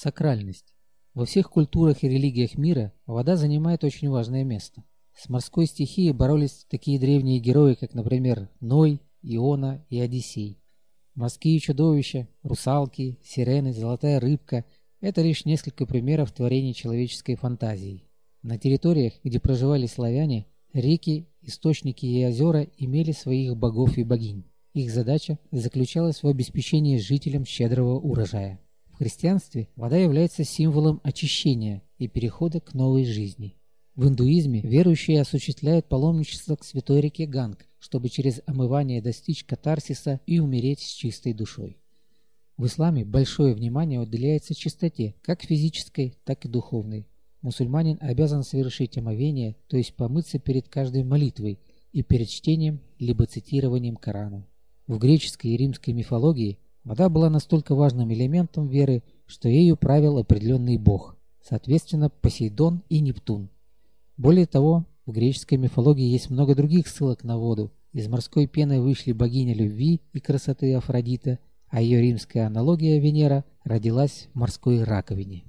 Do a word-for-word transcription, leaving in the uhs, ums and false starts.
Сакральность. Во всех культурах и религиях мира вода занимает очень важное место. С морской стихией боролись такие древние герои, как, например, Ной, Иона и Одиссей. Морские чудовища, русалки, сирены, золотая рыбка – это лишь несколько примеров творений человеческой фантазии. На территориях, где проживали славяне, реки, источники и озера имели своих богов и богинь. Их задача заключалась в обеспечении жителям щедрого урожая. В христианстве вода является символом очищения и перехода к новой жизни. В индуизме верующие осуществляют паломничество к святой реке Ганг, чтобы через омывание достичь катарсиса и умереть с чистой душой. В исламе большое внимание уделяется чистоте, как физической, так и духовной. Мусульманин обязан совершить омовение, то есть помыться перед каждой молитвой и перед чтением либо цитированием Корана. В греческой и римской мифологии вода была настолько важным элементом веры, что ею правил определенный бог, соответственно Посейдон и Нептун. Более того, в греческой мифологии есть много других ссылок на воду. Из морской пены вышли богиня любви и красоты Афродита, а ее римская аналогия Венера родилась в морской раковине.